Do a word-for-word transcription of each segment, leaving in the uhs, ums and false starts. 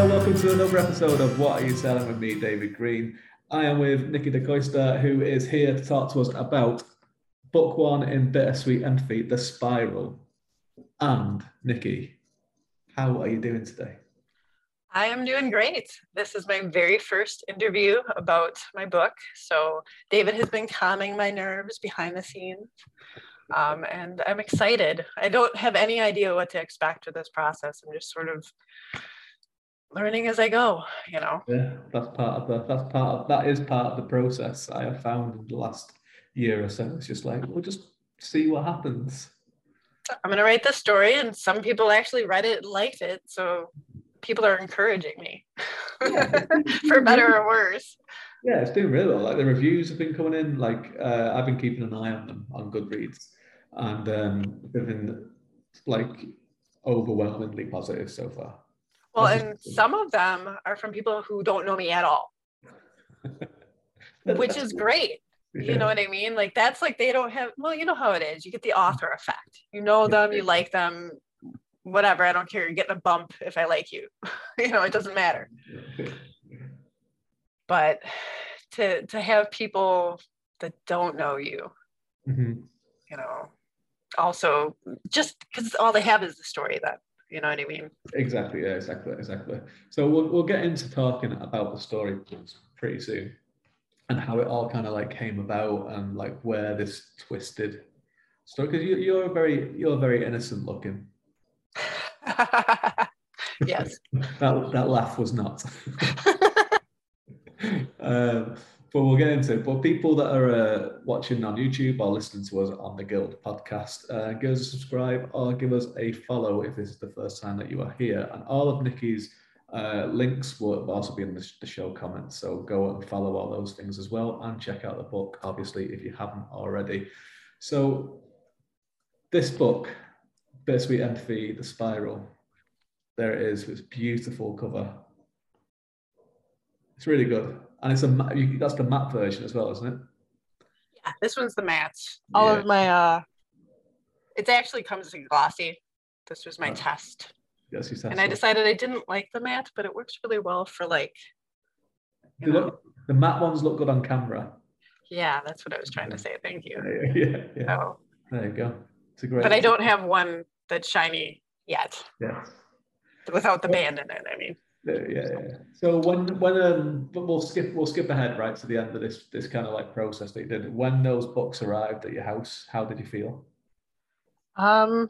Hello, welcome to another episode of What Are You Selling with me, David Green. I am with Nikki DeCoyster, who is here to talk to us about book one in Bittersweet Empathy, The Spiral. And Nikki, how are you doing today? I am doing great. This is my very first interview about my book. So David has been calming my nerves behind the scenes. Um, and I'm excited. I don't have any idea what to expect with this process. I'm just sort of learning as I go, you know. Yeah, that's part of the that's part of that is part of the process I have found in the last year or so. It's just like we'll just see what happens. I'm gonna write this story, and some people actually read it and liked it, so people are encouraging me for better or worse. Yeah, it's doing really well. Like the reviews have been coming in. Like uh, I've been keeping an eye on them on Goodreads, and um, they've been like overwhelmingly positive so far. Well, and some of them are from people who don't know me at all, which is great. Yeah. You know what I mean? Like that's like they don't have, well, you know how it is. You get the author effect. You know them, you like them, whatever. I don't care. You're getting a bump if I like you. You know, it doesn't matter. But to to have people that don't know you, mm-hmm. you know, also just because all they have is the story then. You know what I mean? Exactly. Yeah, exactly. Exactly. So we'll, we'll get into talking about the story pretty soon and how it all kind of like came about and like where this twisted story, because you, you're very, you're very innocent looking. Yes. that, that laugh was not. um, but we'll get into it. But people that are uh, watching on YouTube or listening to us on the Guild podcast, uh, give us a subscribe or give us a follow if this is the first time that you are here. And all of Nikki's uh, links will also be in the, the show comments. So go and follow all those things as well and check out the book, obviously, if you haven't already. So this book, Bittersweet Empathy, The Spiral, there it is. It's a beautiful cover. It's really good. And it's a that's the matte version as well, isn't it? Yeah, this one's the matte. All yeah. of my, uh, it actually comes in glossy. This was my right. test. Yes, you and I decided I didn't like the matte, but it works really well for like, you know. Look, the matte ones look good on camera. Yeah, that's what I was trying to say. Thank you. Yeah, yeah. yeah. So, there you go. It's a great. But I don't have one that's shiny yet. Yeah. Without the band in it, I mean. Yeah, yeah, yeah. So when when um, but we'll skip we'll skip ahead right to the end of this this kind of like process that you did. When those books arrived at your house, how did you feel? Um,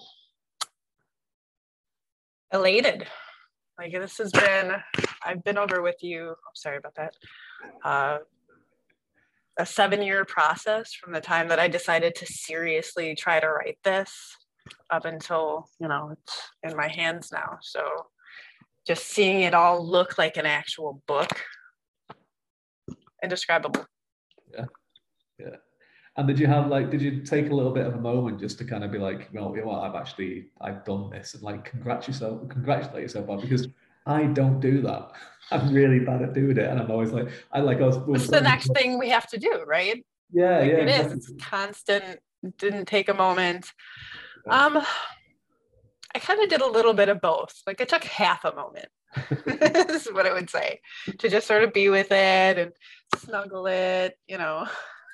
elated. Like this has been, I've been over with you. I'm sorry about that. Uh, a seven-year process from the time that I decided to seriously try to write this up until, you know, it's in my hands now. So just seeing it all look like an actual book, indescribable. Yeah, yeah. And did you have like, did you take a little bit of a moment just to kind of be like, well, you know what, I've actually, I've done this, and like congratulate yourself, congratulate yourself on, because I don't do that. I'm really bad at doing it, and I'm always like, I like. I was, it's the next before. thing we have to do, right? Yeah, like yeah. It exactly. is. It's constant. Didn't take a moment. Yeah. Um. I kind of did a little bit of both. Like I took half a moment, this is what I would say, to just sort of be with it and snuggle it, you know.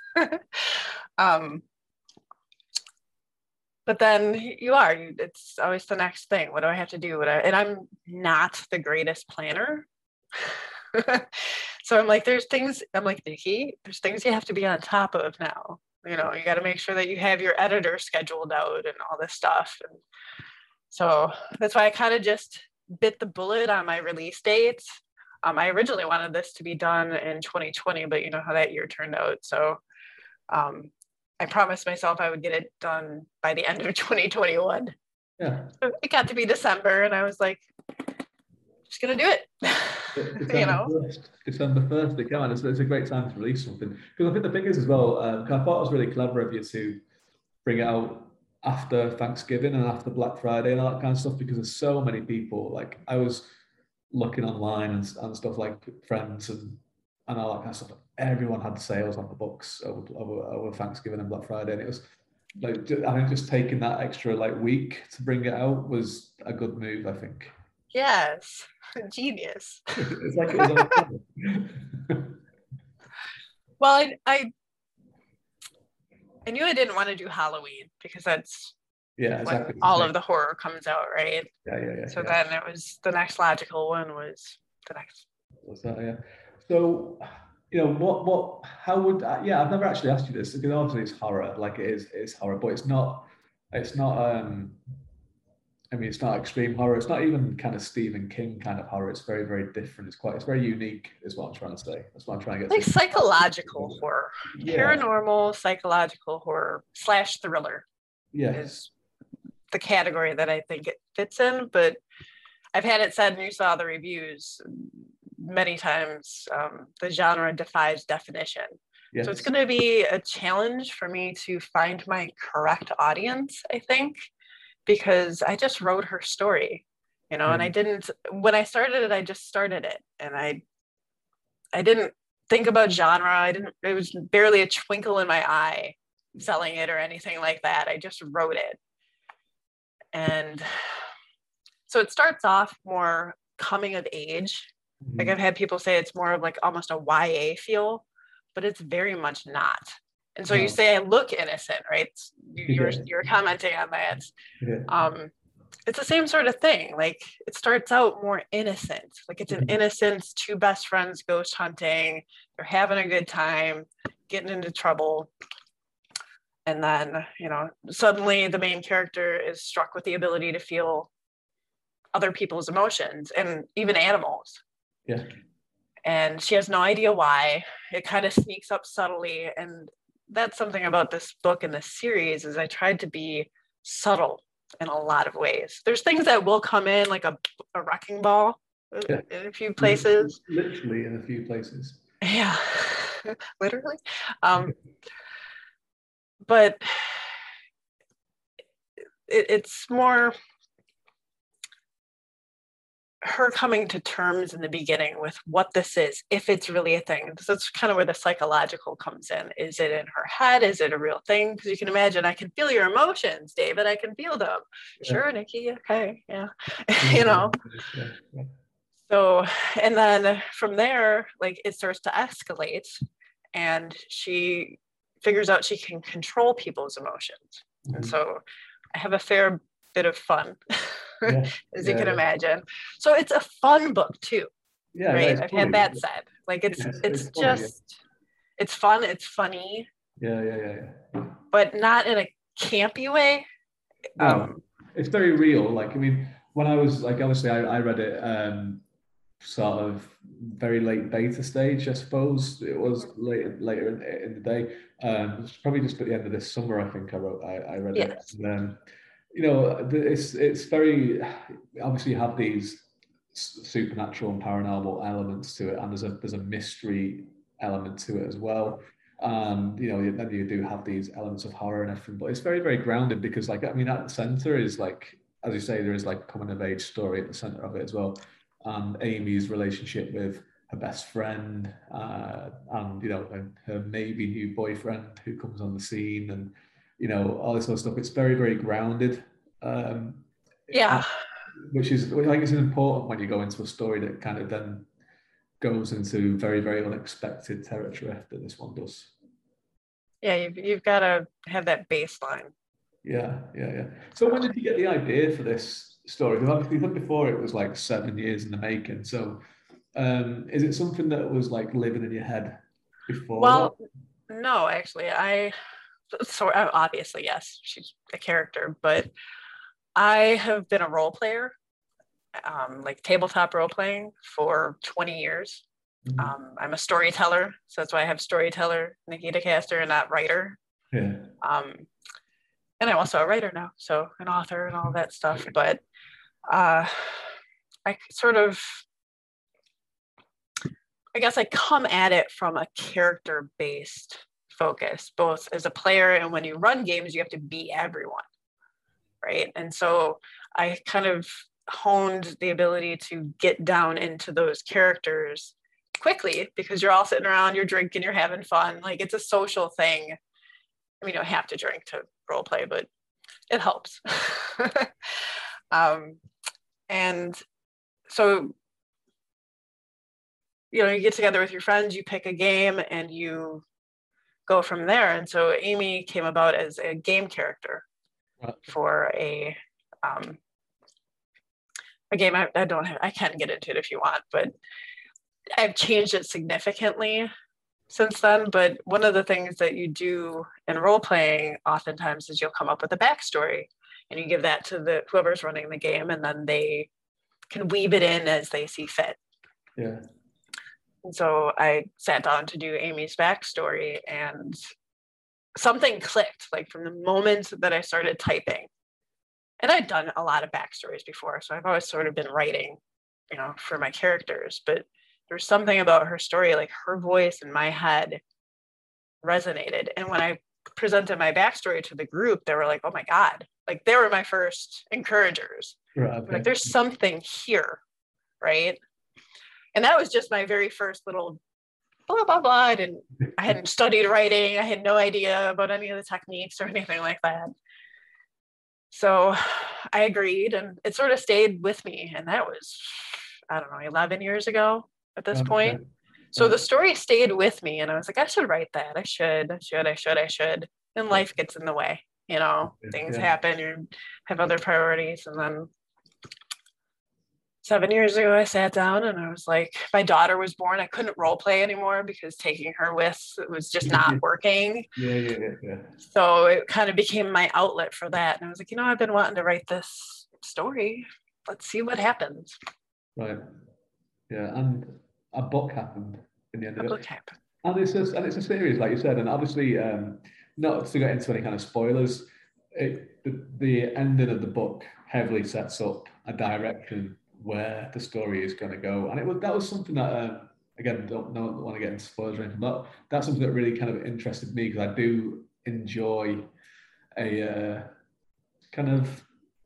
um, but then you are, you, it's always the next thing. What do I have to do? What I, and I'm not the greatest planner. So I'm like, there's things, I'm like, Nikki, there's things you have to be on top of now. You know, you got to make sure that you have your editor scheduled out and all this stuff. And so that's why I kind of just bit the bullet on my release dates. Um, I originally wanted this to be done in twenty twenty, but you know how that year turned out. So um, I promised myself I would get it done by the end of twenty twenty-one. Yeah. So it got to be December, and I was like, just gonna do it. December you know, first, December first, it came out. It's, it's a great time to release something, because I think the thing is as well. Um, I thought it was really clever of you to bring it out after Thanksgiving and after Black Friday and all that kind of stuff, because there's so many people. Like I was looking online and, and stuff, like friends and and all that kind of stuff. Everyone had sales on the books over, over, over Thanksgiving and Black Friday, and it was like, I think just taking that extra like week to bring it out was a good move, I think. Yes, genius. It's like it was on. Well, I, I I knew I didn't want to do Halloween because that's Yeah, when exactly. all of the horror comes out, right? Yeah, yeah, yeah. So yeah. then it was the next logical one was the next. Was that, yeah. So, you know, what, what, how would, uh, yeah, I've never actually asked you this because obviously it's horror, like it is, it's horror, but it's not, it's not, um, I mean, it's not extreme horror. It's not even kind of Stephen King kind of horror. It's very, very different. It's quite, it's very unique, is what I'm trying to say. That's what I'm trying to get Like to. psychological horror, Yeah. paranormal psychological horror slash thriller Yes. is the category that I think it fits in. But I've had it said, and you saw the reviews many times, um, the genre defies definition. Yes. So it's going to be a challenge for me to find my correct audience, I think, because I just wrote her story, you know, Yeah. and I didn't, when I started it, I just started it and I, I didn't think about genre. I didn't, it was barely a twinkle in my eye selling it or anything like that. I just wrote it. And so it starts off more coming of age. Mhm. Like I've had people say it's more of like almost a Y A feel, but it's very much not. And so No. you say I look innocent, right? You, you're Yeah. you're commenting on that. Yeah. Um, it's the same sort of thing. Like it starts out more innocent. Like it's an Mhm. innocent two best friends ghost hunting. They're having a good time, getting into trouble. And then, you know, suddenly the main character is struck with the ability to feel other people's emotions and even animals. Yeah. And she has no idea why. It kind of sneaks up subtly. And that's something about this book and this series is I tried to be subtle in a lot of ways. There's things that will come in like a, a wrecking ball Yeah. in a few places. Literally in a few places. Yeah, literally. Um, but it, it's more her coming to terms in the beginning with what this is, if it's really a thing. So that's kind of where the psychological comes in. Is it in her head? Is it a real thing? Because you can imagine, I can feel your emotions, David. I can feel them. Yeah. Sure, Nikki. Okay. Yeah. Yeah. You know. Yeah. Yeah. So, and then from there, like it starts to escalate and she figures out she can control people's emotions. Mm-hmm. And so I have a fair bit of fun. Yeah, as yeah, you can yeah. imagine. So it's a fun book too. Yeah, right. Yeah, I've had that said. Like it's yeah, it's, it's funny, just yeah. it's fun, it's funny. Yeah, yeah, yeah, yeah. But not in a campy way. No, um, it's very real. Like I mean, when I was like obviously I, I read it um sort of very late beta stage, I suppose. It was late, later in, in the day. Um, it was probably just at the end of this summer, I think I wrote I, I read yes. it. And then you know, it's it's very obviously you have these supernatural and paranormal elements to it, and there's a there's a mystery element to it as well. And you know, then you do have these elements of horror and everything, but it's very very grounded because, like, I mean, at the center is like, as you say, there is like coming of age story at the center of it as well, and Amy's relationship with her best friend, uh, and you know, and her maybe new boyfriend who comes on the scene, and you know, all this sort of stuff. It's very, very grounded. Um, yeah. Which is, I think it's important when you go into a story that kind of then goes into very, very unexpected territory after this one does. Yeah, you've, you've got to have that baseline. Yeah, yeah, yeah. So when did you get the idea for this story? Because obviously you said before it was like seven years in the making. So um, is it something that was like living in your head before? Well, that? No, actually, I... So obviously, yes, she's a character, but I have been a role player, um, like tabletop role playing for twenty years. Mm-hmm. Um, I'm a storyteller, so that's why I have storyteller Nikki DeCaster and not writer. Yeah. Um, and I'm also a writer now, so an author and all that stuff. But uh, I sort of, I guess I come at it from a character-based focus, both as a player and when you run games, you have to be everyone, right? And so I kind of honed the ability to get down into those characters quickly because you're all sitting around, you're drinking, you're having fun. Like it's a social thing. I mean, you don't have to drink to role play, but it helps. um, and so, you know, you get together with your friends, you pick a game, and you go from there. And so Amy came about as a game character for a um, a game. I, I don't have, I can get into it if you want, but I've changed it significantly since then. But one of the things that you do in role playing oftentimes is you'll come up with a backstory, and you give that to the whoever's running the game, and then they can weave it in as they see fit. Yeah. And so I sat down to do Amy's backstory, and something clicked, like from the moment that I started typing. And I'd done a lot of backstories before, so I've always sort of been writing, you know, for my characters. But there's something about her story, like her voice in my head resonated. And when I presented my backstory to the group, they were like, oh my God, like they were my first encouragers. Right, okay. Like there's something here, right? And that was just my very first little blah, blah, blah. I didn't, I hadn't studied writing. I had no idea about any of the techniques or anything like that. So I agreed, and it sort of stayed with me. And that was, I don't know, eleven years ago at this okay. point. So the story stayed with me, and I was like, I should write that. I should, I should, I should, I should. And life gets in the way, you know, yeah. things yeah. happen, you have other priorities. And then seven years ago, I sat down and I was like, my daughter was born. I couldn't role play anymore because taking her with it was just not working. Yeah, yeah, yeah, yeah. So it kind of became my outlet for that. And I was like, you know, I've been wanting to write this story. Let's see what happens. Right. Yeah, and a book happened in the end of a it. book happened. And it's a, and it's a series, like you said, and obviously, um, not to get into any kind of spoilers, it, the, the ending of the book heavily sets up a direction where the story is going to go. And it was that was something that, um, again, don't, don't want to get into spoilers or anything, but that's something that really kind of interested me, because I do enjoy a uh, kind of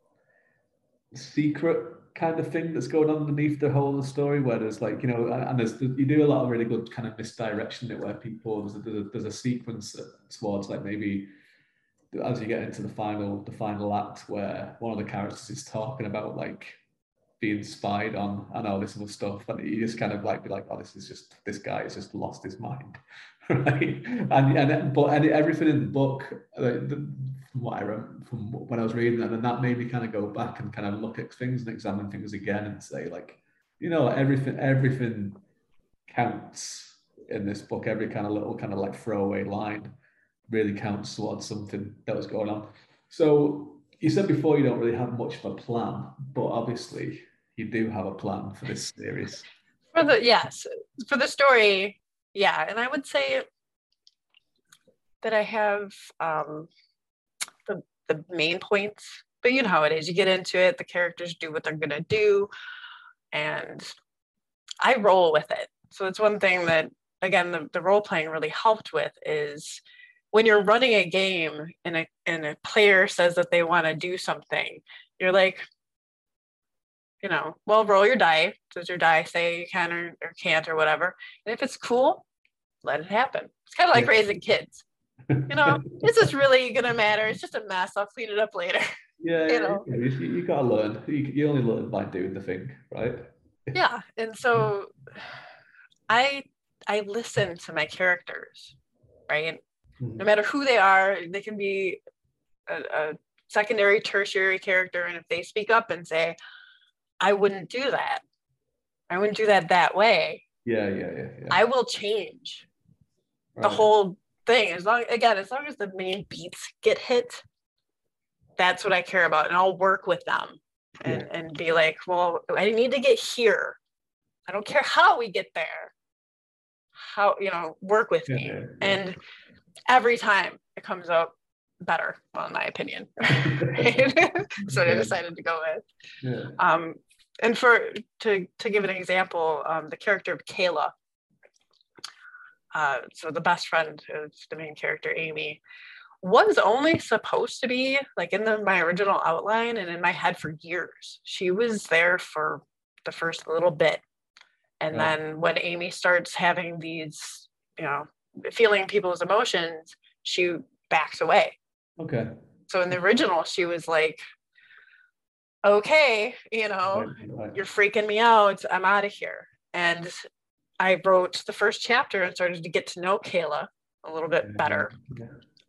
secret kind of thing that's going on underneath the whole of the story, where there's like, you know, and there's, you do a lot of really good kind of misdirection in it, where people, there's a, there's a, there's a sequence towards like maybe as you get into the final, the final act, where one of the characters is talking about like being spied on and all this other stuff, and you just kind of like be like, oh, this is just, this guy has just lost his mind, right? And and but and everything in the book, like, the, from what I remember, from when I was reading it, and that made me kind of go back and kind of look at things and examine things again and say, like, you know, everything everything counts in this book. Every kind of little kind of like throwaway line really counts towards something that was going on. So you said before you don't really have much of a plan, but obviously you do have a plan for this series. For the yes, for the story, yeah. And I would say that I have um, the the main points, but you know how it is. You get into it, the characters do what they're gonna do, and I roll with it. So it's one thing that, again, the, the role playing really helped with is when you're running a game and a, and a player says that they want to do something, you're like, you know, well, roll your die. Does your die say you can or, or can't or whatever? And if it's cool, let it happen. It's kind of like yeah. raising kids. You know, is this really going to matter? It's just a mess. I'll clean it up later. Yeah, you know, you, you got to learn. You, you only learn by doing the thing, right? Yeah. And so I I listen to my characters, right? No matter who they are, they can be a, a secondary, tertiary character. And if they speak up and say, I wouldn't do that, I wouldn't do that that way. Yeah, yeah, yeah. yeah. I will change right. the whole thing. As long, again, as long as the main beats get hit, that's what I care about. And I'll work with them and, yeah. and be like, well, I need to get here. I don't care how we get there. How, you know, work with yeah, me. Yeah, yeah. And every time it comes out better, well, in my opinion. So I decided to go with. Yeah. Um, and for to to give an example, um, the character of Kayla. Uh, so the best friend of the main character, Amy, was only supposed to be like in the, my original outline and in my head for years. She was there for the first little bit, and yeah. then when Amy starts having these, you know, feeling people's emotions, she backs away. Okay. So in the original, she was like okay, you know, Right, right. you're freaking me out. I'm out of here. And I wrote the first chapter and started to get to know Kayla a little bit Yeah, better. yeah,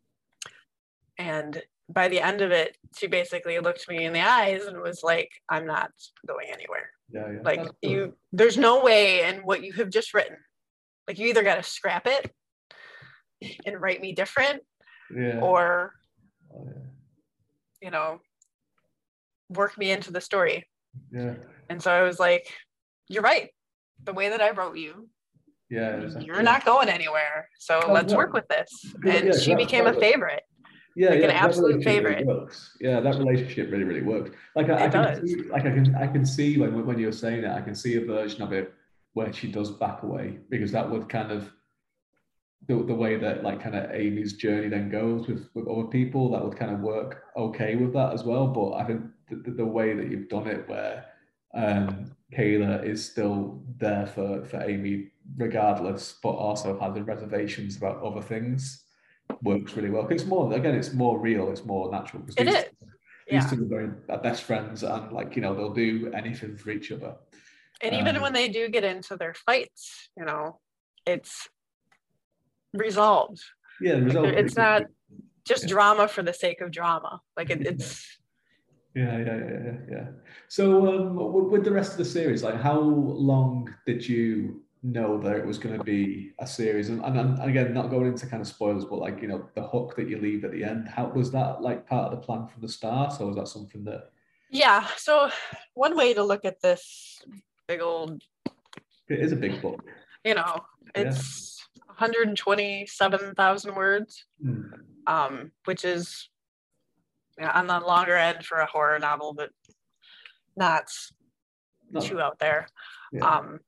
And by the end of it, she basically looked me in the eyes and was like, I'm not going anywhere. yeah, yeah. Like That's good. you, there's no way in what you have just written. Like you either got to scrap it and write me different, Yeah. or, Oh, yeah. you know, work me into the story. Yeah. And so I was like, you're right. The way that I wrote you, Yeah, exactly. you're Yeah. not going anywhere. So Oh, let's no. work with this. Yeah, And she that, became a that, favorite, yeah, like yeah, an that absolute relationship really favorite. works. Yeah, that relationship really, really works. Like I, I It can does. see, like I can, I can see when when you're saying that, I can see a version of it where she does back away, because that would kind of the, the way that like kind of Amy's journey then goes with with other people, that would kind of work okay with that as well. But I think the, the way that you've done it, where um, Kayla is still there for for Amy regardless, but also has the reservations about other things, works really well. 'Cause it's more, again, it's more real, it's more natural, because It these is. these Yeah. two are very are best friends, and like, you know, they'll do anything for each other. And even Um, when they do get into their fights, you know, it's resolved. yeah, the Like result pretty it's not quickly. just Yeah. drama for the sake of drama. Like it, Yeah. it's Yeah, yeah, yeah, yeah, yeah. So, um, w- with the rest of the series, like, how long did you know that it was going to be a series? And, and, and again, not going into kind of spoilers, but like, you know, the hook that you leave at the end, how was that like part of the plan from the start, or was that something that yeah. So one way to look at this big old, it is a big book? you know, Yeah. it's one hundred twenty-seven thousand words, Hmm. um, which is, you know, on the longer end for a horror novel, but not too Not, out there. yeah, Um,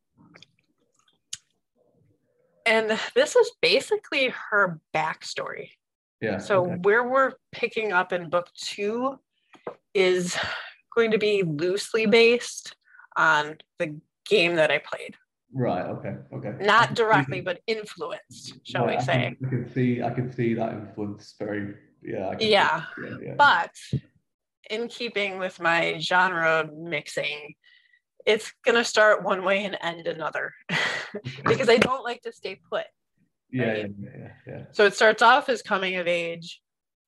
and this is basically her backstory. yeah, So okay, where we're picking up in book two is going to be loosely based on the game that I played. right, okay, okay. I Not can see directly, that. but influenced, shall Right, we I can, say. I can see, I can see that influence very, yeah, I can see, Yeah. yeah, yeah, But in keeping with my genre mixing, it's going to start one way and end another because I don't like to stay put. yeah, Right. yeah, yeah, yeah. So it starts off as coming of age,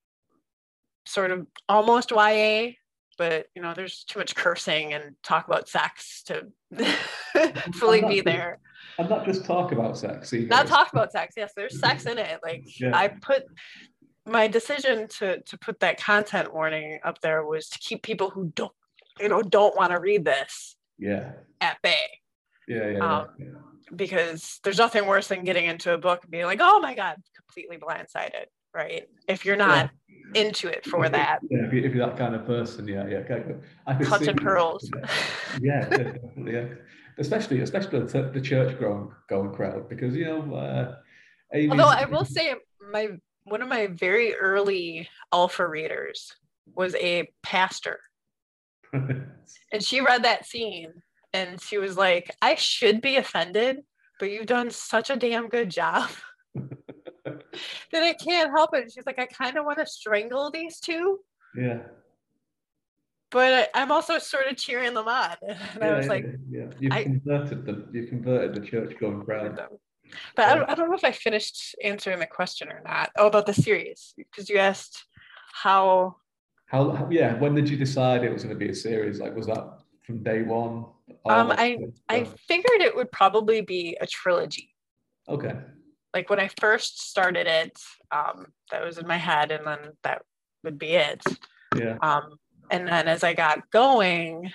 sort of almost Y A, but you know, there's too much cursing and talk about sex to fully And be not just, there. and not just talk about sex either. Not It's, talk about sex. Yes, there's sex in it. Like yeah, I put my decision to to put that content warning up there was to keep people who don't, you know, don't want to read this yeah, at bay. yeah, yeah, yeah, Um, yeah. because there's nothing worse than getting into a book and being like, oh my God, completely blindsided, right? If you're not Yeah. into it for that. Yeah, if, you, if you're that kind of person, yeah, yeah, okay. I could see, Clutching pearls. yeah, yeah, definitely, yeah. Especially, especially the, the church going going crowd, because you know, uh, Although Amy's. I will say my one of my very early alpha readers was a pastor. And she read that scene and she was like, I should be offended, but you've done such a damn good job that I can't help it. She's like, I kind of want to strangle these two, Yeah, but I'm also sort of cheering them on. And I yeah, was yeah, like, yeah. You've I converted the you've converted the church going heard crowd. them. But I Yeah. don't, I don't know if I finished answering the question or not. Oh, about the series, because you asked how. How, how? Yeah. When did you decide it was going to be a series? Like, was that from day one? Um, Or I I figured it would probably be a trilogy. okay. Like when I first started it, um, that was in my head, and then that would be it. Yeah. Um, and then as I got going,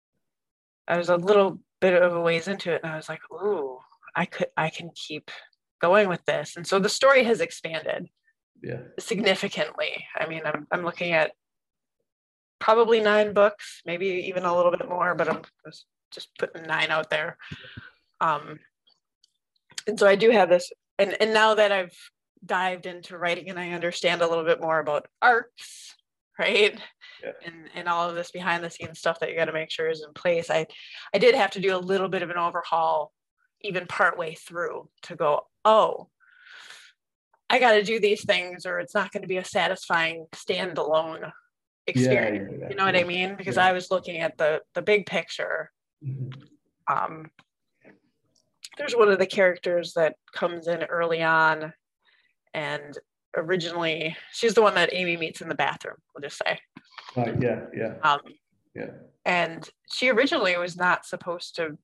I was a little bit of a ways into it, and I was like, "Ooh, I could, I can keep going with this." And so the story has expanded Yeah. significantly. I mean, I'm I'm looking at probably nine books, maybe even a little bit more, but I'm just putting nine out there. Um, and so I do have this, and and now that I've dived into writing and I understand a little bit more about arcs, right? Yeah. And and all of this behind the scenes stuff that you got to make sure is in place. I I did have to do a little bit of an overhaul even partway through to go, oh, I got to do these things or it's not going to be a satisfying standalone experience. Yeah, yeah, yeah, You know what yeah. I mean? Because Yeah. I was looking at the the big picture. Mhm. Um, there's one of the characters that comes in early on, and originally she's the one that Amy meets in the bathroom, we'll just say. Right, yeah, yeah, Um, yeah. and she originally was not supposed to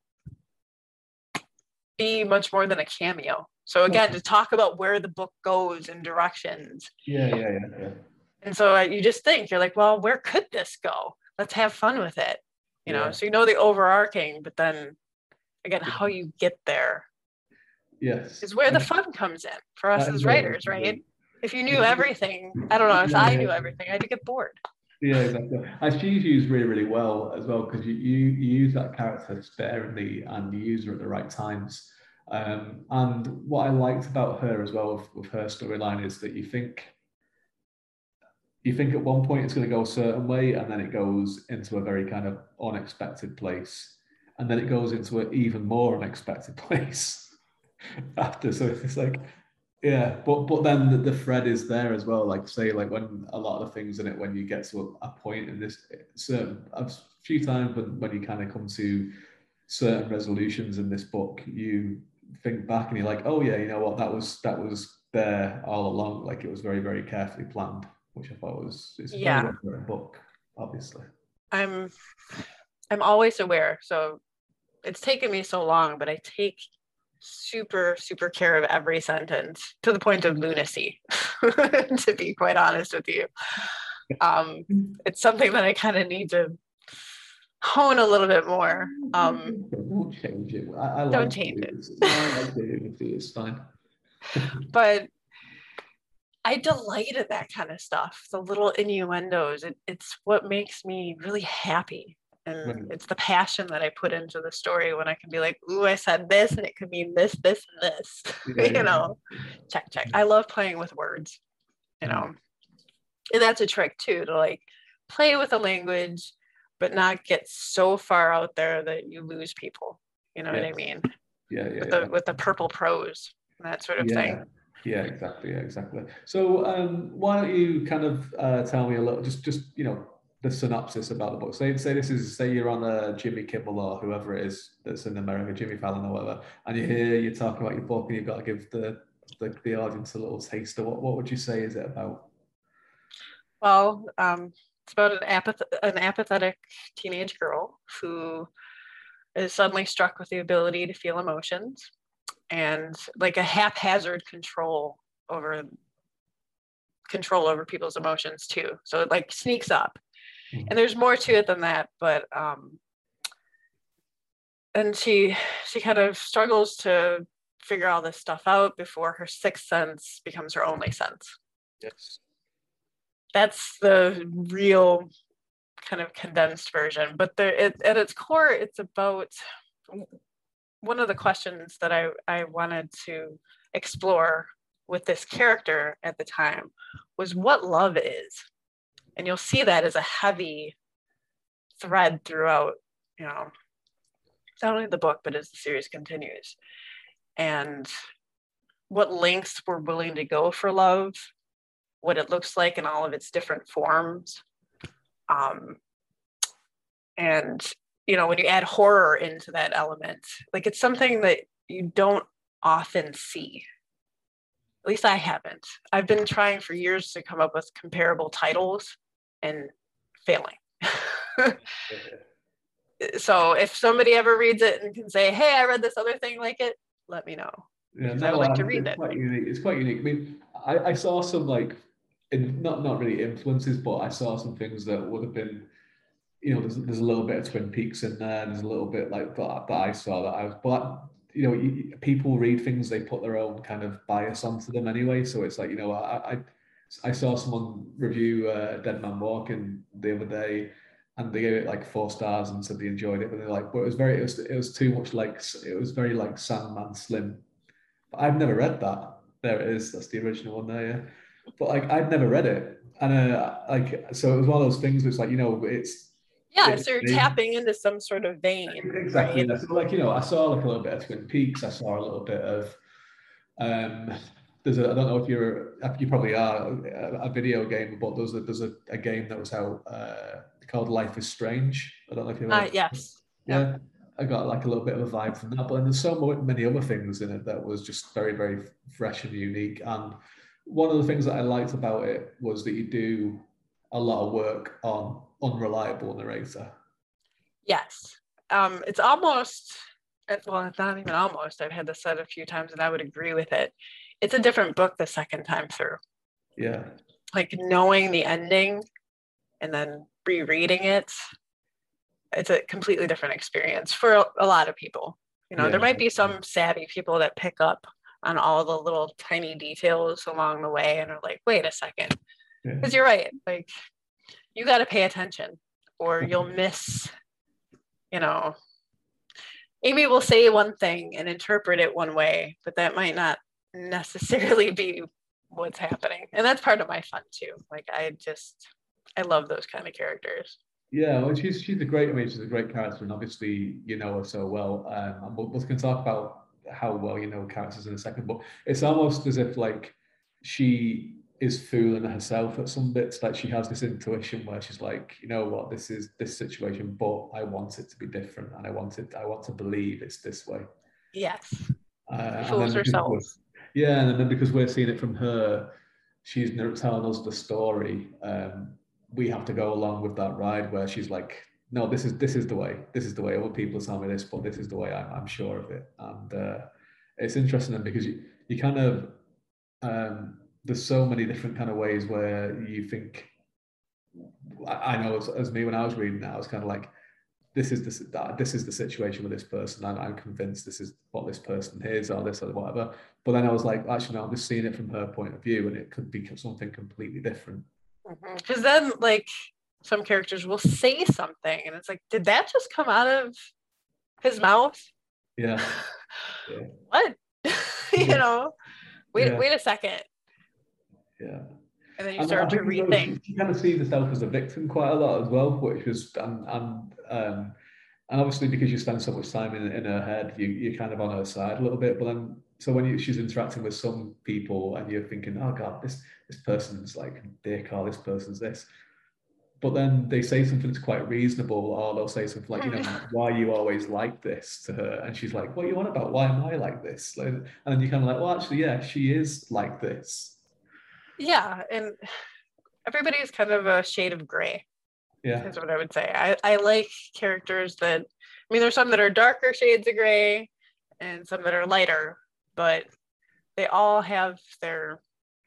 be much more than a cameo. So again, to talk about where the book goes and directions. Yeah, yeah, yeah, yeah. And so uh, you just think, you're like, well, where could this go? Let's have fun with it. You know, Yeah. so you know the overarching, but then again, Yeah. how you get there Yes. is where the And fun comes in for us that is as very writers, much right? true. If you knew Yeah, everything, I don't know, if I yeah, knew everything, I'd get bored. yeah, exactly. And she's used really, really well as well, because you, you you use that character sparingly and you use her at the right times. Um, and what I liked about her as well with, with her storyline is that you think you think at one point it's going to go a certain way, and then it goes into a very kind of unexpected place, and then it goes into an even more unexpected place after. So it's like, yeah, but but then the, the thread is there as well. Like say, like when a lot of the things in it, when you get to a, a point in this certain a few times when when you kind of come to certain resolutions in this book, you think back and you're like, oh yeah, you know what, that was that was there all along. Like it was very very carefully planned, which I thought was it's a very Yeah, well written book, obviously. I'm I'm always aware. So it's taken me so long, but I take super, super care of every sentence to the point of lunacy, to be quite honest with you. Um, it's something that I kind of need to hone a little bit more. Um, Don't change it. I, I don't like change it. it. It's, no, I like it. It's fine. But I delight in that kind of stuff, the little innuendos. It, it's what makes me really happy. And Right. it's the passion that I put into the story when I can be like, ooh, I said this and it could mean this, this, and this. Yeah, you yeah. know, check, check. I love playing with words, you know. And that's a trick too, to like play with a language, but not get so far out there that you lose people. You know Yeah. what I mean? Yeah, yeah, With yeah. the with the purple prose and that sort of Yeah, thing. yeah, exactly, yeah, exactly. So, um, why don't you kind of uh, tell me a little, just, just you know, the synopsis about the book? Say, say this is, say you're on a Jimmy Kimmel or whoever it is that's in America, Jimmy Fallon or whatever, and you hear you talking about your book, and you've got to give the the, the audience a little taster. What what would you say is it about? Well, um, it's about an, apath- an apathetic teenage girl who is suddenly struck with the ability to feel emotions and like a haphazard control over control over people's emotions too. So it like sneaks up. Mm. And there's more to it than that, but um and she she kind of struggles to figure all this stuff out before her sixth sense becomes her only sense. Yes. That's the real kind of condensed version, but there it, at its core it's about one of the questions that I, I wanted to explore with this character at the time was what love is. And you'll see that as a heavy thread throughout, you know, not only the book, but as the series continues. And what lengths we're willing to go for love, what it looks like in all of its different forms. Um, and, you know, when you add horror into that element, like it's something that you don't often see. At least I haven't. I've been trying for years to come up with comparable titles and failing. So if somebody ever reads it and can say, hey, I read this other thing like it, let me know. Yeah, Because I would no, like I to mean, read it's that quite thing. unique. It's quite unique. I mean, I, I saw some like, in, not not really influences, but I saw some things that would have been, you know, there's there's a little bit of Twin Peaks in there. There's a little bit like that that I saw that I was, but you know, you, people read things, they put their own kind of bias onto them anyway. So it's like, you know, I I, I saw someone review uh, Dead Man Walking the other day, and they gave it like four stars and said they enjoyed it, but they're like, but it was very, it was, it was too much like, it was very like Sandman Slim. But I've never read that. There it is. That's the original one there. Yeah. But like I'd never read it, and uh, like so it was one of those things. Where it's like, you know, it's Yeah, it, so you're they, tapping into some sort of vein, exactly. right? Yeah. So like, you know, I saw like a little bit of Twin Peaks. I saw a little bit of um, there's a, I don't know if you're, you probably are, a, a video game, but there's a, there's a, a game that was out uh, called Life is Strange. I don't know if you've Uh, heard. yes. Yeah, Yep. I got like a little bit of a vibe from that. But then there's so many other things in it that was just very, very fresh and unique. And one of the things that I liked about it was that you do a lot of work on unreliable narrator. Yes. Um, it's almost, well, it's not even almost. I've had this said a few times and I would agree with it. It's a different book the second time through. Yeah. Like knowing the ending and then rereading it, it's a completely different experience for a, a lot of people. You know, Yeah. there might be some savvy people that pick up on all the little tiny details along the way and are like, wait a second. Because Yeah. you're right. Like, you got to pay attention or you'll miss, you know, Amy will say one thing and interpret it one way, but that might not necessarily be what's happening. And that's part of my fun too. Like, I just, I love those kind of characters. Yeah, well, she's she's a great. I mean, she's a great character, and obviously you know her so well. Um, and we're, we're going to talk about how well you know characters in a second, but it's almost as if like she is fooling herself at some bits. Like she has this intuition where she's like, you know what, this is this situation, but I want it to be different, and I want it. I want to believe it's this way. Yes. Uh, She fools herself. Yeah, and then because we're seeing it from her, she's telling us the story. Um, we have to go along with that ride where she's like, no, this is this is the way. This is the way. Other people tell me this, but this is the way. I'm, I'm sure of it. And uh, it's interesting because you you kind of um, there's so many different kind of ways where you think. I, I know as, as me when I was reading that, I was kind of like, this is this this is the situation with this person, and I'm convinced this is what this person is, or this or whatever. But then I was like, actually, no, I'm just seeing it from her point of view, and it could be something completely different. Because then, like, some characters will say something, and it's like, did that just come out of his mouth? Yeah. yeah. What? you yeah. know, wait, yeah. wait a second. Yeah. And then you and start to rethink. She kind of sees herself as a victim quite a lot as well, which was and and um, and obviously because you spend so much time in, in her head, you you're kind of on her side a little bit. But then, so when you, she's interacting with some people, and you're thinking, oh god, this this person's like a dick, or this person's this. But then they say something that's quite reasonable, or they'll say something like, you know, why are you always like this to her? And she's like, what are you on about? Why am I like this? Like, and then you're kind of like, well, actually, yeah, she is like this. Yeah, and everybody's kind of a shade of gray. Yeah, is what I would say. I, I like characters that, I mean, there's some that are darker shades of gray and some that are lighter, but they all have their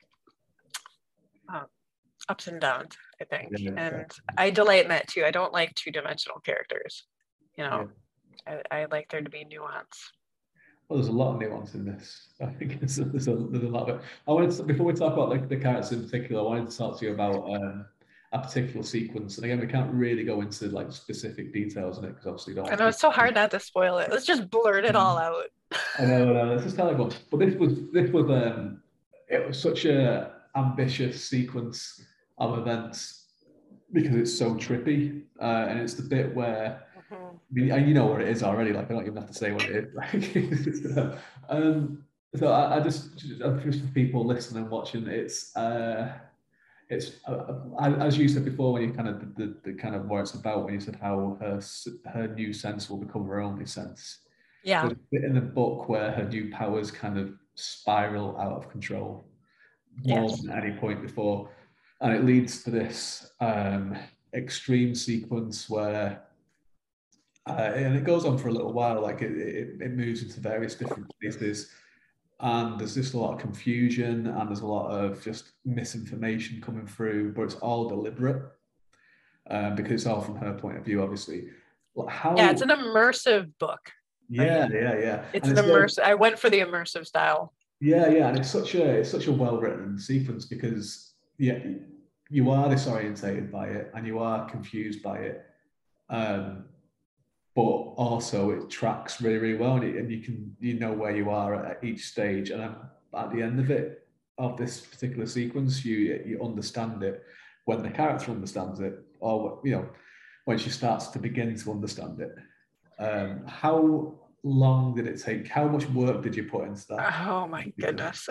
um, ups and downs, I think. Yeah, and exactly. I delight in that too. I don't like two-dimensional characters. You know, yeah. I, I like there to be nuance. Well, there's a lot of nuance in this. I think there's a, there's a, there's a lot of it. I wanted to, before we talk about like the characters in particular, I wanted to talk to you about um, a particular sequence. And again, we can't really go into like specific details in it because obviously don't. I know it's so hard not to spoil it. Let's just blurt it all out. I know, I know. Let's just tell everyone. But this was this was um, it was such a ambitious sequence of events because it's so trippy, uh, and it's the bit where. I mean, you know where it is already. Like I don't even have to say what it is. Like, um, so I, I just, just for people listening and watching, it's uh, it's uh, as you said before when you kind of the, the kind of what it's about when you said how her her new sense will become her only sense. Yeah. There's a bit in the book where her new powers kind of spiral out of control more yes. than at any point before, and it leads to this um, extreme sequence where. Uh, and it goes on for a little while, like it, it, it moves into various different places, and there's just a lot of confusion, and there's a lot of just misinformation coming through, but it's all deliberate um, because it's all from her point of view, obviously. How, yeah, it's an immersive book. Yeah, right? yeah, yeah. It's and an it's immersive. Like, I went for the immersive style. Yeah, yeah, and it's such a it's such a well written sequence because yeah, you are disorientated by it and you are confused by it. Um, but also it tracks really, really well, and, it, and you can you know where you are at each stage, and then at the end of it, of this particular sequence, you you understand it when the character understands it, or you know when she starts to begin to understand it. Um, how long did it take? How much work did you put into that? Oh my goodness.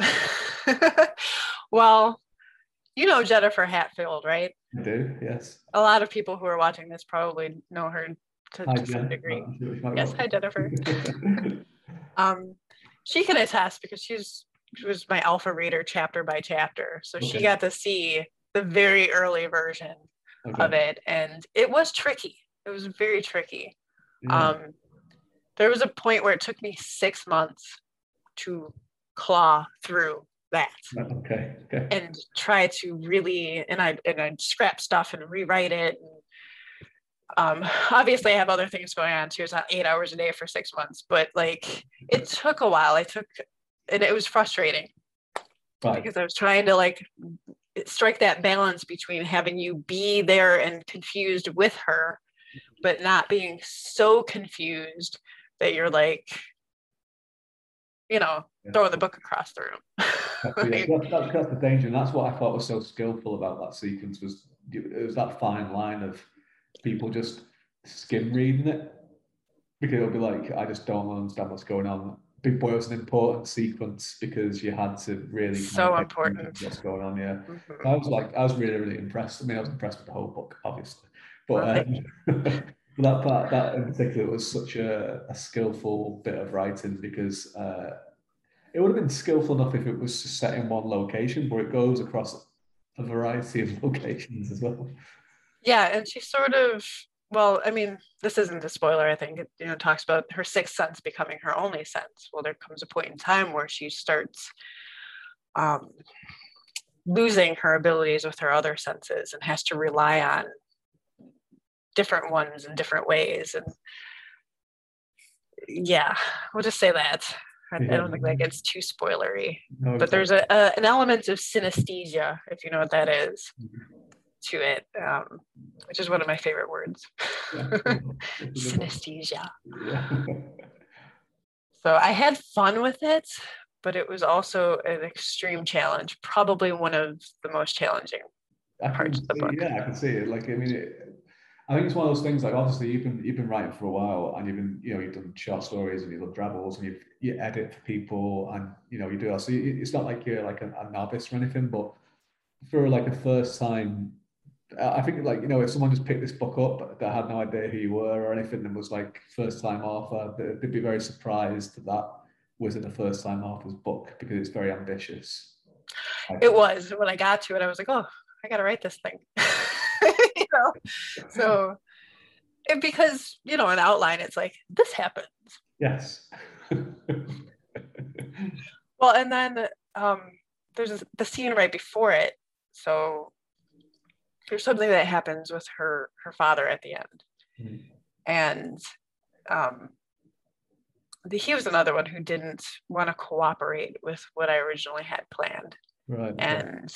Well, you know Jennifer Hatfield, right? I do, yes. A lot of people who are watching this probably know her to, Hi, to some Jen. degree. I'm sure she might Yes, watch hi it. Jennifer. um, she can attest because she's she was my alpha reader chapter by chapter, so Okay. she got to see the very early version Okay. of it, and it was tricky. It was very tricky. Yeah. Um, there was a point where it took me six months to claw through that Okay. Okay. and try to really, and I and I'd scrap stuff and rewrite it. And, um, obviously, I have other things going on too. It's not eight hours a day for six months, but like it took a while. I took, and it was frustrating Right. because I was trying to like strike that balance between having you be there and confused with her, but not being so confused that you're like, you know, Yeah. throwing the book across the room. Yeah, that's, that's, that's the danger, and that's what I thought was so skillful about that sequence. Was it was that fine line of people just skim reading it, because it'll be like, I just don't understand what's going on. Big Boy was an important sequence because you had to really So kind of important. what's going on. Yeah, Mm-hmm. I was like, I was really, really impressed. I mean, I was impressed with the whole book, obviously, but Well, um, that part, that in particular, was such a, a skillful bit of writing, because uh, it would have been skillful enough if it was just set in one location, but it goes across a variety of locations as well. yeah, and she sort of, well, I mean, this isn't a spoiler, I think. It, you know, talks about her sixth sense becoming her only sense. Well, there comes a point in time where she starts um, losing her abilities with her other senses and has to rely on different ones in different ways. And yeah, we'll just say that. I, Yeah. I don't think that gets too spoilery. No, but there's a, a an element of synesthesia, if you know what that is, to it, um, which is one of my favorite words. Yeah. Synesthesia. Yeah. So I had fun with it, but it was also an extreme challenge, probably one of the most challenging I can parts of the see, book. yeah, I can see it. Like, I mean, it, I think it's one of those things. Like, obviously, you've been you've been writing for a while, and you've been, you know, you've done short stories and you've done travels, and you you edit for people, and you know, you do that. So it's not like you're like a, a novice or anything, but for like a first time, I think, like, you know, if someone just picked this book up that had no idea who you were or anything, and was like first time author, they'd be very surprised that that wasn't a first time author's book, because it's very ambitious. It was. When I got to it, I was like, oh, I got to write this thing. You know, so it, because, you know, an outline, it's like, this happens. Yes. Well, and then um, there's the scene right before it. So there's something that happens with her her father at the end. Mm-hmm. And um, the, he was another one who didn't want to cooperate with what I originally had planned. Right. And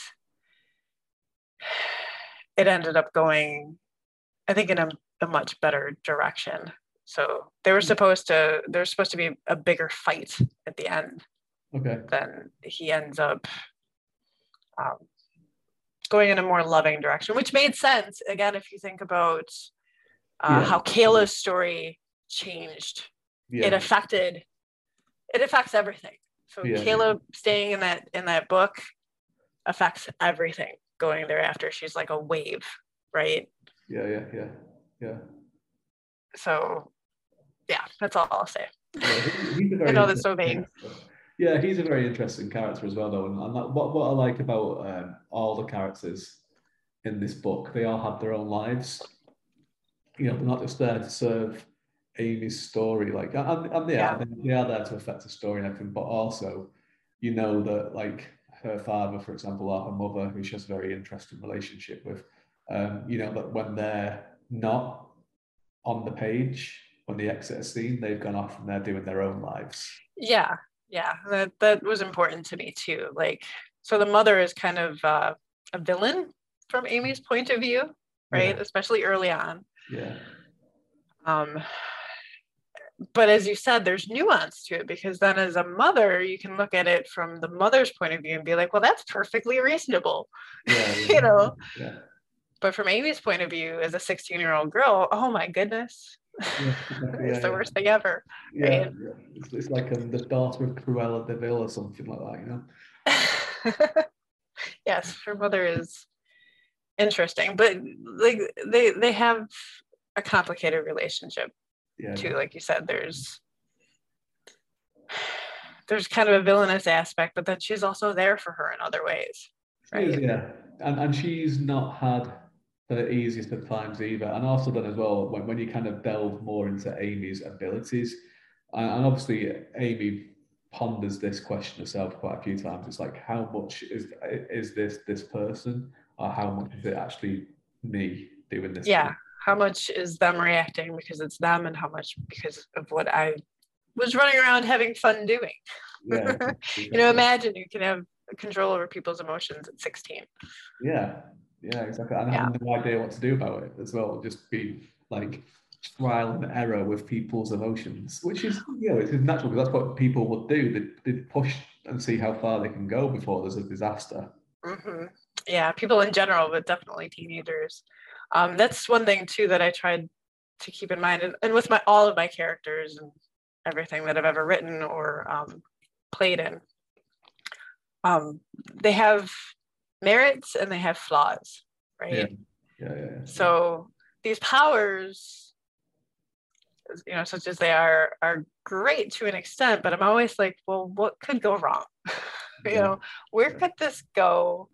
it ended up going, I think, in a, a much better direction. So they were supposed to, there's supposed to be a bigger fight at the end. Okay. Then he ends up um, going in a more loving direction, which made sense. Again, if you think about uh, yeah. how Kayla's story changed, yeah. it affected, it affects everything. So yeah, Kayla yeah. staying in that in that book affects everything going thereafter. She's like a wave, right? Yeah, yeah, yeah, yeah. So, yeah, that's all I'll say. Yeah, he's a very I know that's so vague. Yeah, he's a very interesting character as well, though. And, and that, what, what I like about um, all the characters in this book, they all have their own lives. You know, they're not just there to serve Amy's story. Like, and, and they, yeah. are, they are there to affect the story and everything, but also, you know, that, like, her father, for example, or her mother, who she has a very interesting relationship with, um, you know, that when they're not on the page, when they exit a scene, they've gone off and they're doing their own lives. Yeah. Yeah, that, that was important to me too. Like, so the mother is kind of uh, a villain from Amy's point of view, right? Yeah. Especially early on. Yeah. Um, but as you said, there's nuance to it, because then as a mother, you can look at it from the mother's point of view and be like, well, that's perfectly reasonable, yeah, yeah. you know? Yeah. But from Amy's point of view as a sixteen-year-old girl, oh my goodness, Yeah, exactly, It's yeah, the yeah. worst thing ever, Yeah, right? yeah. It's, it's like um, the daughter of Cruella de Vil or something like that, you know? Yes, her mother is interesting, but like they they have a complicated relationship Yeah, too. definitely. Like you said, there's there's kind of a villainous aspect, but then she's also there for her in other ways, She is, right? yeah. And and she's not had the easiest of times either. And also then as well, when, when you kind of delve more into Amy's abilities, and, and obviously Amy ponders this question herself quite a few times. It's like, how much is is this this person, or how much is it actually me doing this to Yeah. them? How much is them reacting because it's them, and how much because of what I was running around having fun doing? Yeah, You know, exactly. imagine you can have control over people's emotions at sixteen. Yeah, yeah, exactly. And Yeah. having no idea what to do about it as well. Just be like trial and error with people's emotions, which is, you know, it's natural because that's what people would do. They, they push and see how far they can go before there's a disaster. Hmm. Yeah, people in general, but definitely teenagers. Um, that's one thing too that I tried to keep in mind, and, and with my all of my characters and everything that I've ever written or um, played in, um, they have merits and they have flaws, Yeah, right? yeah, yeah, yeah. So these powers, you know, such as they are, are great to an extent, but I'm always like, well, what could go wrong? You Yeah, know, where yeah, could this go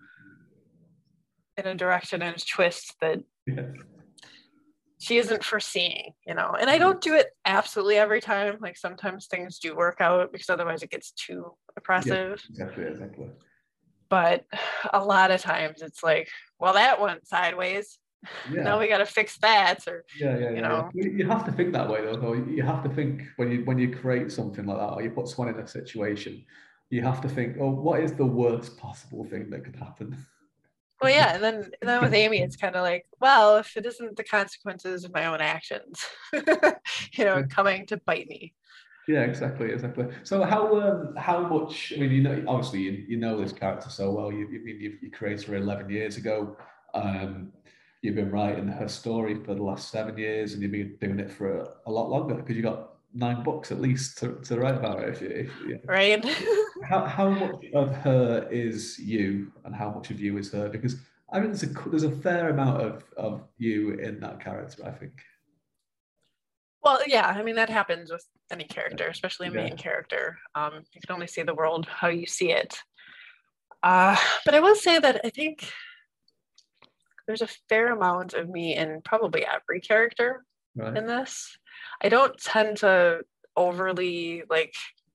in a direction and a twist that yeah. she isn't foreseeing, you know? And I don't do it absolutely every time. Like sometimes things do work out because otherwise it gets too Yeah, oppressive. exactly, exactly. But a lot of times it's like, well, that went sideways. Now Yeah, we got to fix that, or, yeah, yeah, you yeah, yeah. know, You you have to think that way though. Though you have to think when you when you create something like that, or you put someone in a situation, you have to think, oh, what is the worst possible thing that could happen? well, yeah. And then, and then with Amy, it's kind of like, well, if it isn't the consequences of my own actions, you know, coming to bite me. Yeah, exactly, exactly. So how um, how much? I mean, you know, obviously you, you know this character so well. You you you, you created her eleven years ago. Um, you've been writing her story for the last seven years, and you've been doing it for a, a lot longer because you got nine books at least to, to write about it. If you, if, yeah. Right. How how much of her is you, and how much of you is her? Because I mean, there's a there's a fair amount of of you in that character. I think. Well, yeah, I mean, that happens with any character, especially a Yeah. main character. Um, you can only see the world how you see it. Uh, but I will say that I think there's a fair amount of me in probably every character Right. in this. I don't tend to overly like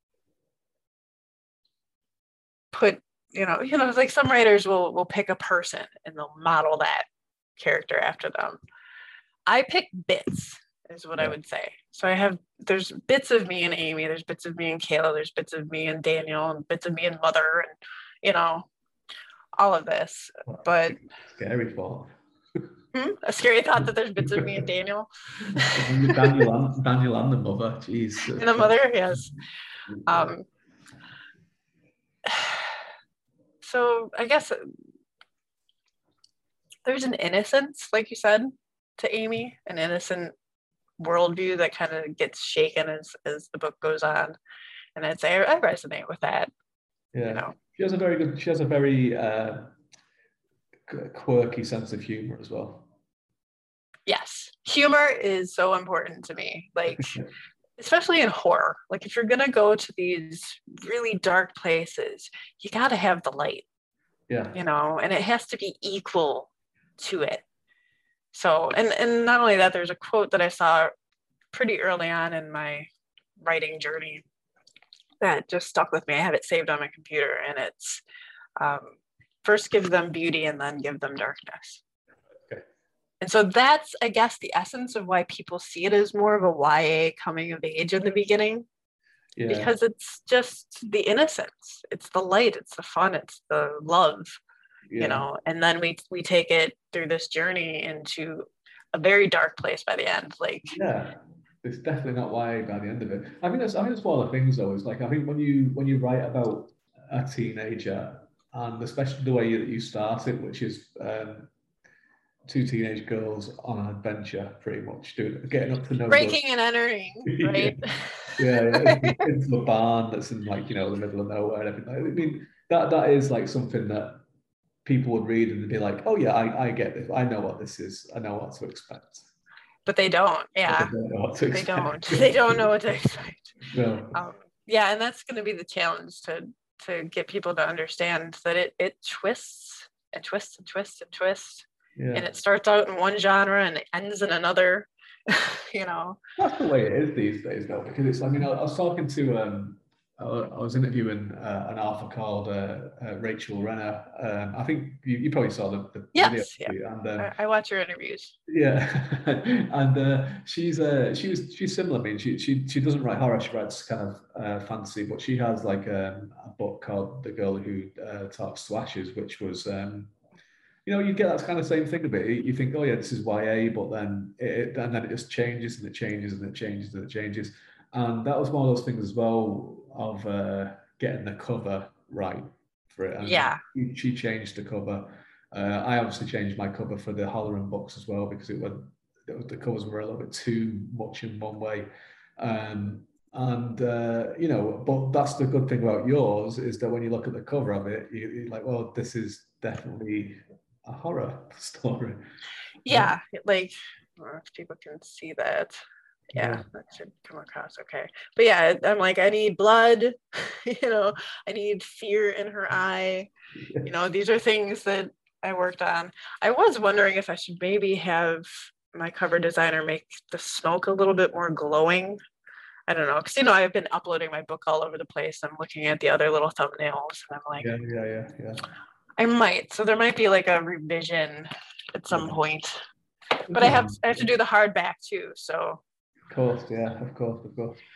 put, you know, you know, like some writers will will pick a person and they'll model that character after them. I pick bits, is what I Yeah. would say. So I have there's bits of me and Amy, there's bits of me and Kayla, there's bits of me and Daniel, and bits of me and Mother, and you know, all of this. But Scary thought. hmm, a scary thought that there's bits of me and Daniel Daniel and Daniel and the mother. Jeez. and the Mother, yes. Um, so I guess there's an innocence, like you said, to Amy, an innocent worldview that kind of gets shaken as as the book goes on, and I'd say I resonate with that. You Yeah. know, She has a very good. She has a very uh, quirky sense of humor as well. yes, humor is so important to me. Like especially in horror, like if you're gonna go to these really dark places, you got to have the light, Yeah. you know, and it has to be equal to it. So, and and not only that, there's a quote that I saw pretty early on in my writing journey that just stuck with me. I have it saved on my computer, and it's um, first give them beauty and then give them darkness. Okay. And so that's, I guess, the essence of why people see it as more of a Y A coming of age in the beginning, Yeah. because it's just the innocence, it's the light, it's the fun, it's the love, Yeah. you know. And then we we take it through this journey into a very dark place by the end. Like, Yeah. It's definitely not why by the end of it. I mean, that's I think that's one of the things though. Is like I think when you when you write about a teenager, and especially the way that you start it, which is um, two teenage girls on an adventure, pretty much, doing getting up to no breaking good. and entering, right? yeah, yeah, yeah. Into, into a barn that's in like you know the middle of nowhere and everything. I mean that that is like something that people would read and be like, oh yeah, I, I get this. I know what this is. I know what to expect. But they don't. Yeah, But they don't know what to they expect. don't. They don't know what to expect. No. Um, yeah, and that's going to be the challenge to to get people to understand that it it twists and twists and twists and twists, Yeah. and it starts out in one genre and it ends in another. You know. That's the way it is these days, though, because it's. I mean, I, I was talking to. Um, I, I was interviewing uh, an author called uh, uh, Rachel Renner. Um, I think you, you probably saw the, the Yes, video. yeah. And um, I, I watch your interviews. yeah, and uh, she's uh, she was she's similar. I mean, she she she doesn't write horror. She writes kind of uh, fantasy, but she has like um, a book called The Girl Who uh, Talks to Ashes, which was. Um, you know, you get that kind of same thing a bit. You think, oh yeah, this is Y A, but then it, and then it just changes and it changes and it changes and it changes. And that was one of those things as well of uh, getting the cover right for it. And Yeah. she changed the cover. Uh, I obviously changed my cover for the Halloran books as well because it was the covers were a little bit too much in one way. Um, and uh, you know, but that's the good thing about yours is that when you look at the cover of it, you, you're like, well, this is definitely a horror story. Yeah, like if people can see that. Yeah, Yeah. that should come across okay. But yeah, I'm like, I need blood, you know, I need fear in her eye. Yeah. You know, these are things that I worked on. I was wondering if I should maybe have my cover designer make the smoke a little bit more glowing. I don't know, because you know, I've been uploading my book all over the place. I'm looking at the other little thumbnails and I'm like, yeah, yeah, yeah, yeah. I might. So there might be like a revision at some Yeah. point. But I have I have to do the hardback too. So of course, yeah, of course, of course.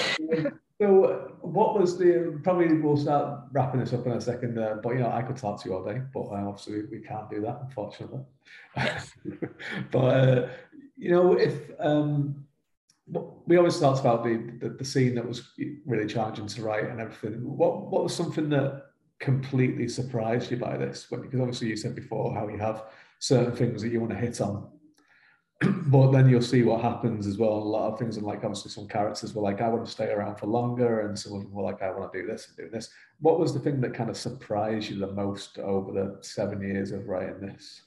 So what was the probably we'll start wrapping this up in a second, uh, but you know, I could talk to you all day, but uh, obviously we can't do that, unfortunately. yes. But uh, you know, if um we always talked about the, the the scene that was really challenging to write and everything. What what was something that completely surprised you by this? Because obviously you said before how you have certain things that you want to hit on, but then you'll see what happens as well. A lot of things, and like obviously some characters were like, I want to stay around for longer, and some of them were like, I want to do this and do this. What was the thing that kind of surprised you the most over the seven years of writing this?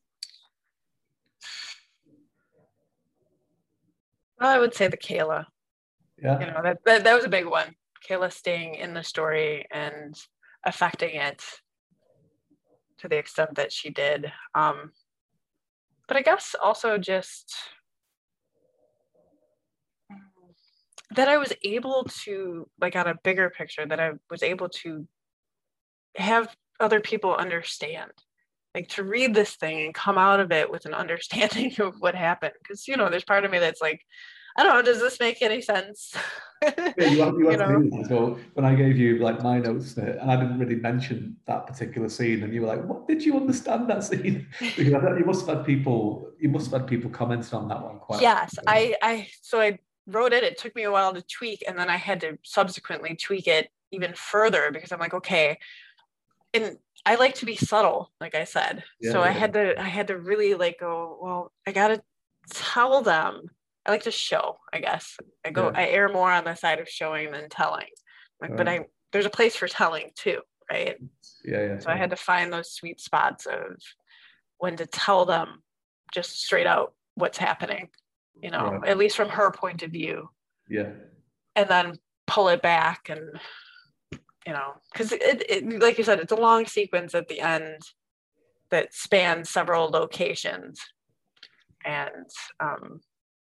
Well, I would say the Kayla. Yeah. You know, that, that that was a big one. Kayla staying in the story and affecting it to the extent that she did. Um, but I guess also just that I was able to, like on a bigger picture, that I was able to have other people understand, like to read this thing and come out of it with an understanding of what happened. Because, you know, there's part of me that's like, I don't know, does this make any sense? Yeah, you have, you have you to know? do that. So when I gave you like my notes and I didn't really mention that particular scene, and you were like, "What did you understand that scene?" Because I thought you must have had people, you must have had people commenting on that one quite. Yes, I, I, so I wrote it. It took me a while to tweak, and then I had to subsequently tweak it even further because I'm like, okay, and I like to be subtle, like I said. Yeah, so I yeah. had to, I had to really like go, well, I gotta tell them. I like to show, I guess. I go, Yeah. I err more on the side of showing than telling. Like, Right. but I, there's a place for telling too, right? Yeah, yeah. So yeah. I had to find those sweet spots of when to tell them just straight out what's happening, you know, Right. at least from her point of view. Yeah. And then pull it back and, you know, because it, it, like you said, it's a long sequence at the end that spans several locations. And um,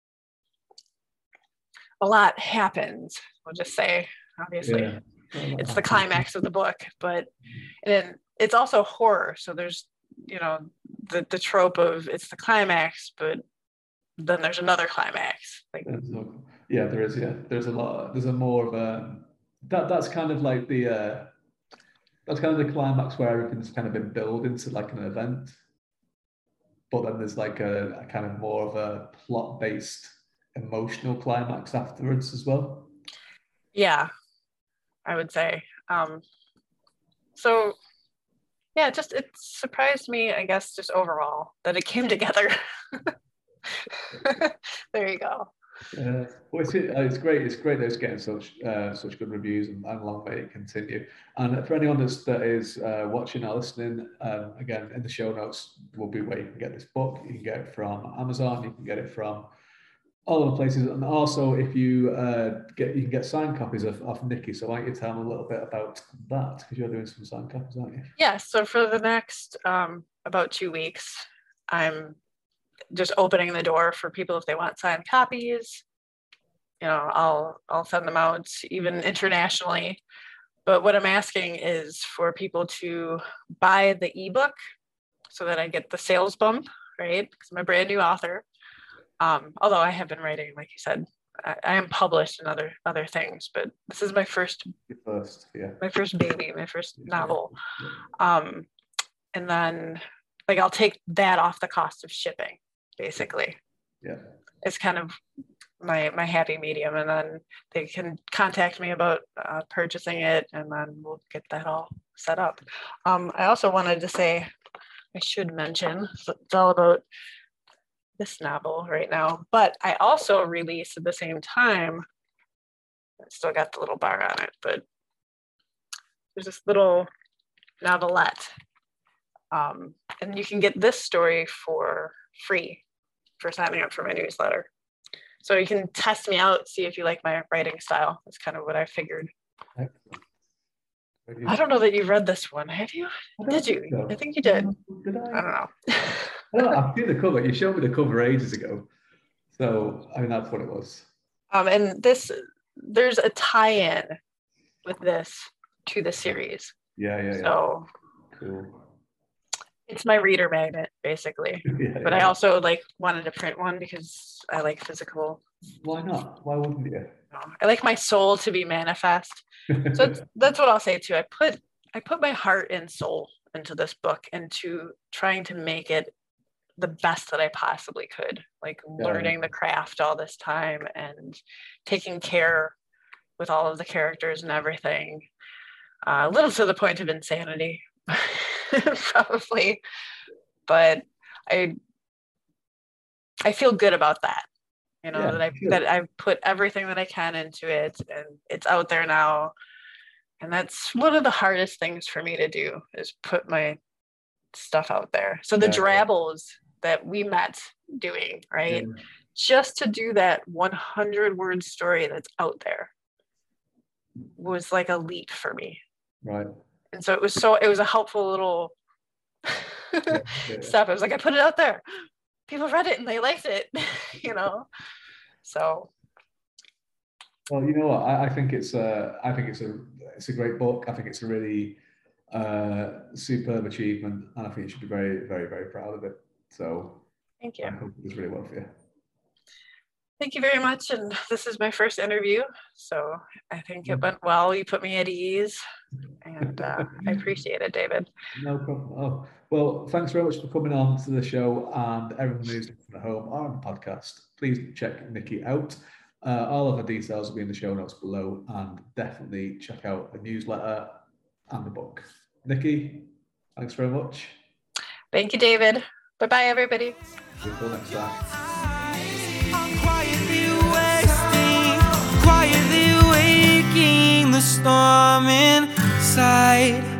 a lot happens, we'll just say, obviously. Yeah. Well, it's the climax of the book, but and it's also horror. So there's, you know, the, the trope of it's the climax, but then there's another climax. Like, no, yeah, there is. Yeah, there's a lot. There's a more of a that. That's kind of like the. Uh, that's kind of the climax where everything's kind of been built into like an event, but then there's like a, a kind of more of a plot-based emotional climax afterwards as well. Yeah, I would say. Um, so yeah, just it surprised me, I guess, just overall that it came together. There you go. Uh, well, it's, it's great. It's great that it's getting such uh, such good reviews, and, and long may it continue. And for anyone that's, that is uh, watching or listening, um, again, in the show notes will be where you can get this book. You can get it from Amazon. You can get it from all of the places, and also if you uh, get, you can get signed copies of, of Nikki. So why don't you tell them a little bit about that, because you're doing some signed copies, aren't you? Yeah. So for the next um, about two weeks, I'm just opening the door for people if they want signed copies. You know, I'll I'll send them out even internationally. But what I'm asking is for people to buy the ebook so that I get the sales bump, right? Because I'm a brand new author. Um, although I have been writing, like you said, I, I am published in other other things, but this is my first, Your first, yeah, my first baby, my first novel. Um, and then, like, I'll take that off the cost of shipping, basically. Yeah, it's kind of my my happy medium, and then they can contact me about uh, purchasing it, and then we'll get that all set up. Um, I also wanted to say, I should mention, it's all about this novel right now, but I also released at the same time, I still got the little bar on it, but there's this little novelette, um, and you can get this story for free for signing up for my newsletter. So you can test me out, see if you like my writing style. That's kind of what I figured. excellent. I don't know that you read this one, have you? Did you? So. I think you did. Did I? I don't know. I don't know. I've seen the cover. You showed me the cover ages ago. So, I mean, that's what it was. Um, and this, there's a tie-in with this to the series. Yeah, yeah, yeah. So, cool. It's my reader magnet, basically. yeah, but yeah. I also like wanted to print one because I like physical. Why not? Why wouldn't you? I like my soul to be manifest. So that's, that's what I'll say too. I put I put my heart and soul into this book, into trying to make it the best that I possibly could, like yeah. learning the craft all this time and taking care with all of the characters and everything, uh, a little to the point of insanity, probably, but I I feel good about that. You know, yeah, that I sure. that I've put everything that I can into it, and it's out there now. And that's one of the hardest things for me to do, is put my stuff out there. So the yeah. Drabbles that we met doing, right? Yeah. Just to do that one hundred word story that's out there was like a leap for me. Right. And so it was so, it was a helpful little yeah, yeah. step. I was like, I put it out there. People read it and they liked it, you know? So. Well, you know what? I, I think it's a, I think it's a, it's a great book. I think it's a really uh, superb achievement, and I think you should be very, very, very proud of it. So, thank you. I hope it was really well for you. Thank you very much. And this is my first interview, so I think it went well. You put me at ease, and uh, I appreciate it, David. No problem. Oh, well, thanks very much for coming on to the show, and everyone who's at home or on the podcast, please check Nikki out. Uh, all of the details will be in the show notes below, and definitely check out the newsletter and the book. Nikki, thanks very much. Thank you, David. Bye-bye, everybody. Until next time. Quietly waking the storm inside.